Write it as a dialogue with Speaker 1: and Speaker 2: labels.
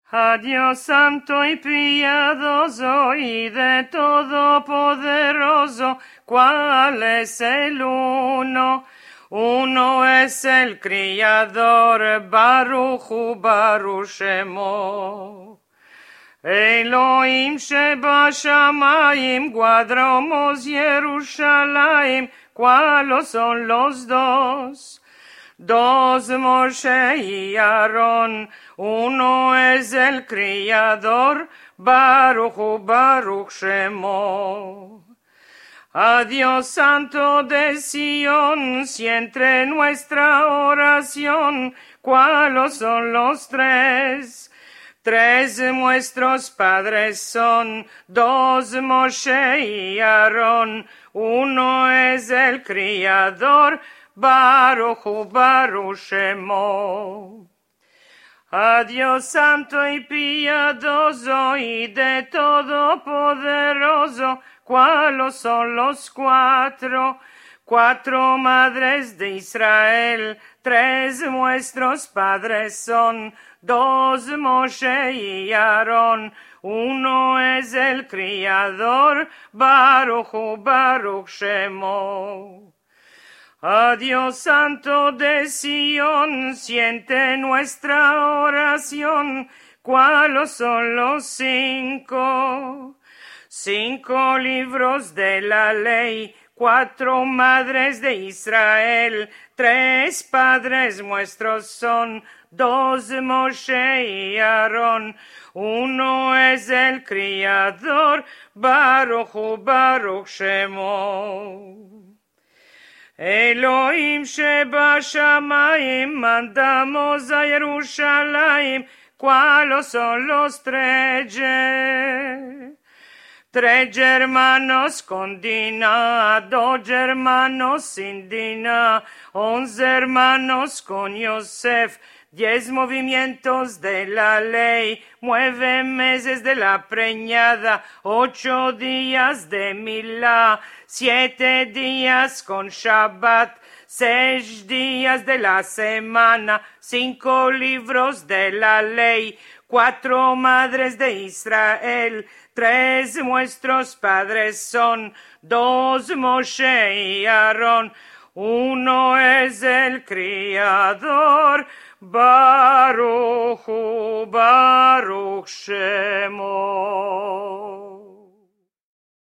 Speaker 1: A Dios santo y piadoso y de todopoderoso, ¿cuál es el uno? Uno es el Criador, Baruch hu Baruch Shemo. Elohim sheba shamayim, cuadromos Jerusalén, ¿cuáles son los dos? Dos Moshe y Aarón, uno es el Criador, Baruch hu Baruch Shemo. A Dios santo de Sion, siempre nuestra oración, ¿cuáles son los tres? Tres nuestros padres son, dos Moshe y Aarón, uno es el Criador, Baruch hu Baruch Shemo. A Dios santo y piadoso y de todopoderoso, ¿cuáles son los cuatro? Cuatro madres de Israel, tres nuestros padres son, dos Moshe y Aarón, uno es el Criador, Baruch hu Baruch Shemo. A Dios santo de Sion, siente nuestra oración, ¿cuáles son los cinco? Cinco libros de la ley, cuatro madres de Israel, tres padres nuestros son, dos Moshe y Aarón, uno es el Criador, Baruch hu Baruch Shemo. Elohim sheba shamayim, mandamos a Jerusalén, ¿cuáles son los tres? Tres hermanos con Dina, dos hermanos sin Dina, 11 hermanos con Yosef, 10 movimientos de la ley, 9 meses de la preñada, 8 días de Milá, 7 días con Shabbat, 6 días de la semana, 5 libros de la ley, 4 madres de Israel, 3 nuestros padres son, 2 Moshe y Aarón, uno es el Criador, Baruch hu Baruch Shemo.